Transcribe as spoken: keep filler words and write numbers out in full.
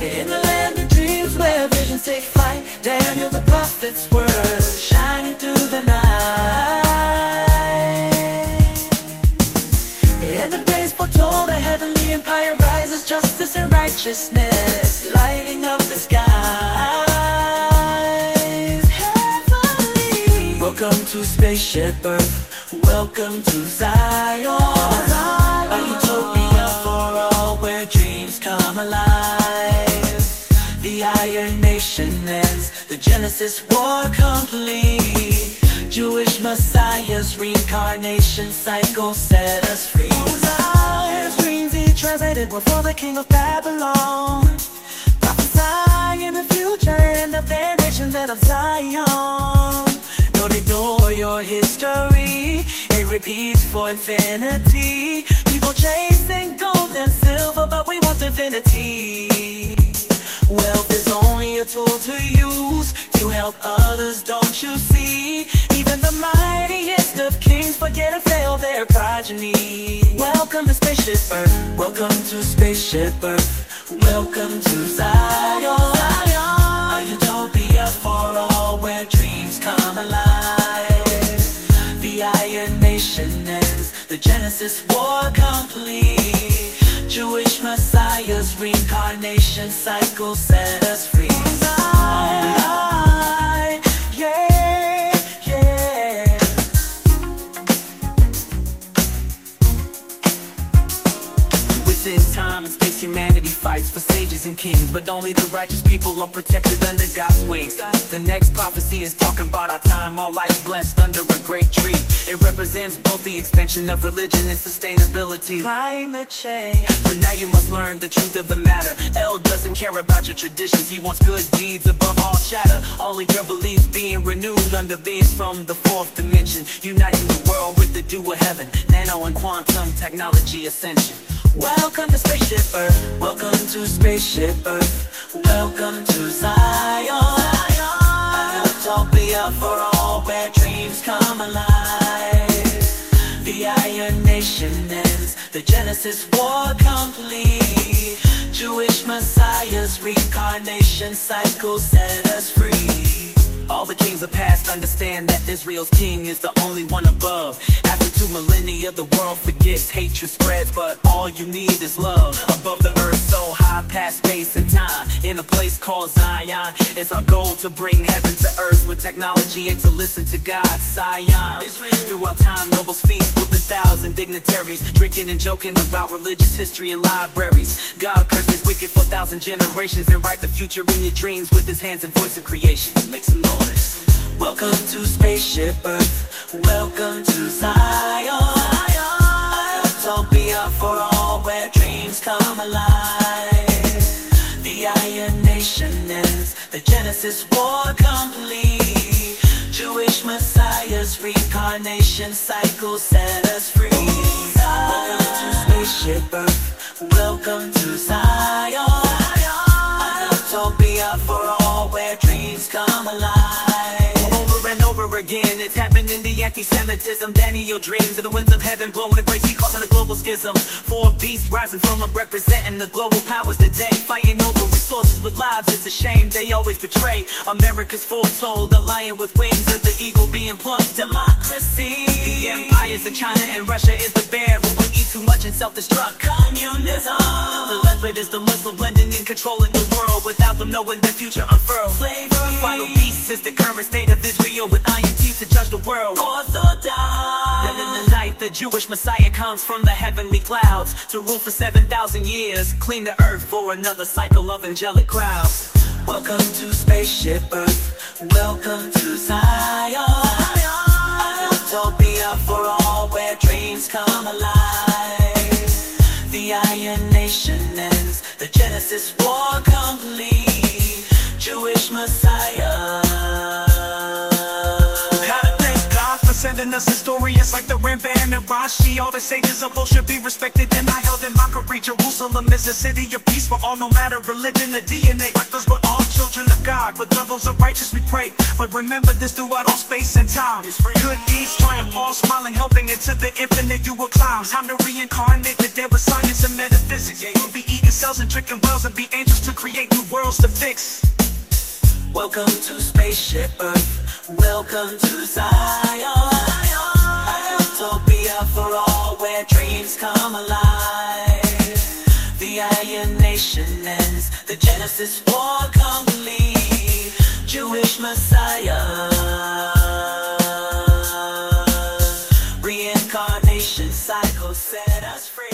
In the land of dreams where visions take flight, Daniel the prophet's words shining through the night. In the days foretold, a heavenly empire rises, justice and righteousness lighting up the skies. Heavenly. Welcome to Spaceship Earth. Welcome to Zion, a utopia for all where dreams come alive. The Iron Nation ends, the Genesis war complete. Jewish Messiah's reincarnation cycle set us free. Zion's dreams he translated were for the king of Babylon, prophesying the future and of their nation, that of Zion. Don't ignore your history, it repeats for infinity. People chasing gold and silver, but we want infinity. Wealth is only a tool to use to help others, don't you see? Even the mightiest of kings forget and fail their progeny. Welcome to Spaceship Earth. Welcome to Spaceship Earth. Welcome to Zion, a utopia for all where dreams come alive. The Iron Nation ends, the Genesis war complete. Jewish Messiah's reincarnation cycle set us free. Zion, yeah, yeah. Within time and space, humanity fights for sages and kings, but only the righteous people are protected under God's wings. The next prophecy is talking about our time, all life blessed under a great tree. It represents both the expansion of religion and sustainability. Climate change. But now you must learn the truth of the matter. El doesn't care about your traditions, he wants good deeds above all chatter. Only your beliefs being renewed under beings from the fourth dimension, uniting the world with the dew of heaven, nano and quantum technology ascension. Welcome to Spaceship Earth. Welcome to Spaceship Earth. Welcome to Zion, a utopia for all where dreams come alive. The Iron Nation ends, the Genesis war complete. Jewish Messiah's reincarnation cycle set us free. All the kings of past understand that Israel's king is the only one above. After two millennia the world forgets, hatred spreads, but all you need is love. Above the earth so high, past space and time, in a place called Zion, it's our goal to bring heaven to earth with technology and to listen to God. Zion, throughout time nobles feast with a thousand dignitaries, drinking and joking about religious history and libraries. God cursed his wicked for a thousand generations and write the future in your dreams with his hands and voice of creation. Make some noise. Welcome to Spaceship Earth. Welcome to Zion, a utopia for all where dreams come alive. The Iron Nation ends, the Genesis war complete. Jewish Messiah's reincarnation cycle set us free. Welcome to Spaceship Earth. Welcome to Zion, a utopia for all where dreams come alive. Over and over again, it's happening, the anti-Semitism. Daniel dreams of the winds of heaven blowing a great sea, causing a global schism. Four beasts rising from them, representing the global powers today, fighting over resources with lives. It's a shame they always betray America's foretold, the lion with wings of the eagle being plucked. Democracy, the empires of China and Russia is the bear who will eat too much and self-destruct. Communism, the left is the Muslim blending in, controlling the world without them knowing the future unfurled. Slavery, the final beast is the current state of Israel with iron teeth to judge the world. Orthodox, then in the night the Jewish Messiah comes from the heavenly clouds to rule for seven thousand years, clean the earth for another cycle of angelic crowds. Welcome to Spaceship Earth. Welcome to Zion, a utopia for all where dreams come alive. The Iron Nation ends, the Genesis war complete. Jewish Messiah. Sending us historians like the Ramban and Rashi. All the sages of old should be respected and not held in mockery. Jerusalem is a city of peace for all, no matter religion or D N A. Like us, we're all children of God. With levels of righteous we pray. But remember this throughout all space and time. Good deeds triumph, all smiling, helping into the infinite you will climb. Time to reincarnate the dead with science and metaphysics. We'll be eating cells and drinking wells and be angels to create new worlds to fix. Welcome to Spaceship Earth. Welcome to Zion. A utopia for all where dreams come alive. The Iron Nation ends, the Genesis war come believe. Jewish Messiah, reincarnation cycle set us free.